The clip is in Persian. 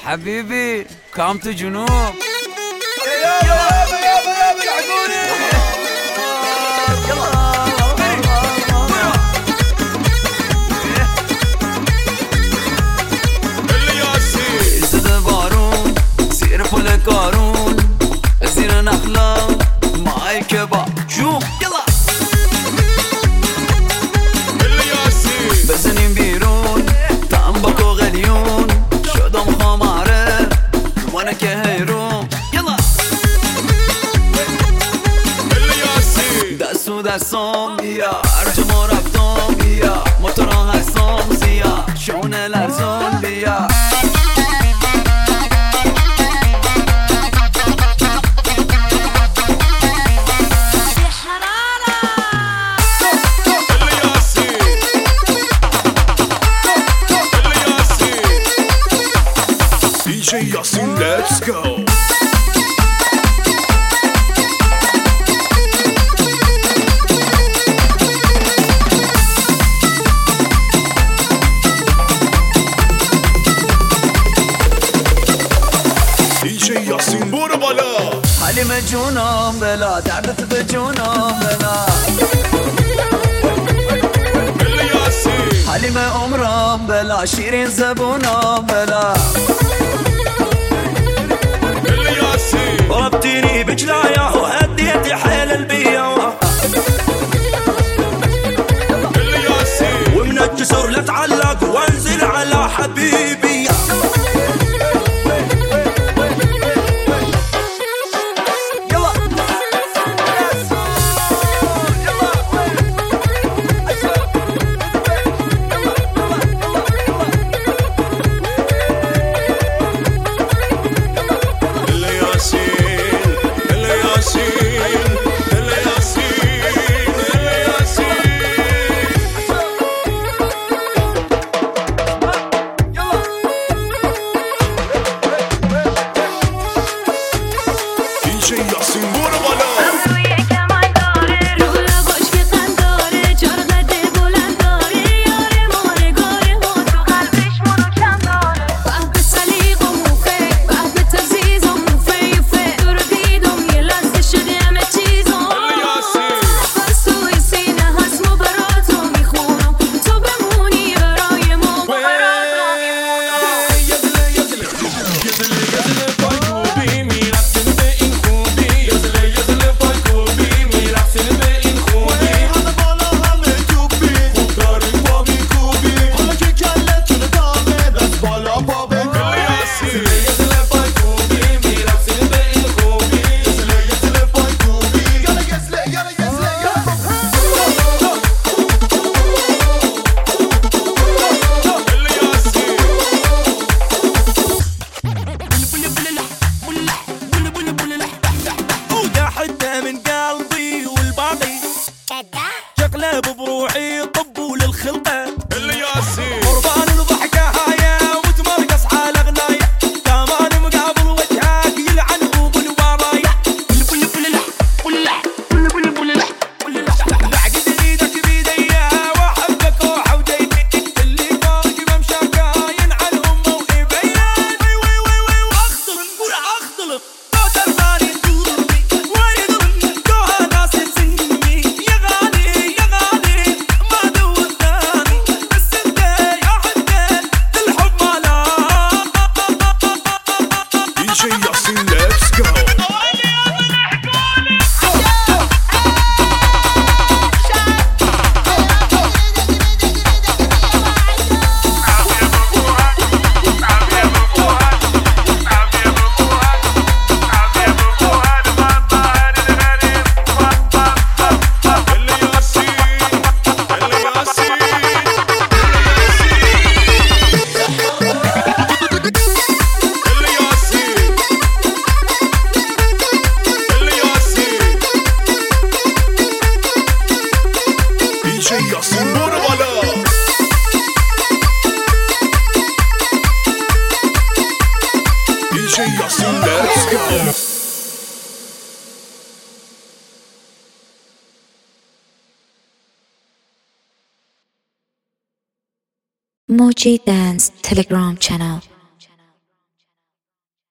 حبيبي كام تو جنوب. زده بارون زیر پل کارون زیر نخلا مای کباب جوم یلا بزنیم بیرون تنباک و غلیون شدم خماره مانه که هیرون یلا دستو دستم بیا هرجا ما رفتم بیا موتوران هستم زیا شونه لرزون بیا DJ Yasin, let's go. DJ Yasin برو بالا. حلیم جونم بلا دردت به جونم بلا حلیم عمرم بلا شیرین زبونم بلا ضربتيني بجلايا وهديتي حيل البيا ومن الجسر لاتعلق وانزل على حبيبي شقلب بروحي طبوا للخلقه اللي ياسين قربان الضحكه هايه وتمرقص على غنايه كمان مقابل وجهك يلعن ابو الورايا بعقد ايدك بيديا واحبك وحوديتي اللي فوق بمشاكا ينعن امه وابيا واخضر ترفاني تدورني ويضرني جوها ناس تسني يا غالي ما دوتني بس انت يا حدين الحب مالا DJ Yasin, let's go. DJ Yasin برو بالا. DJ Yasin, let's go. Moji Dance Telegram channel.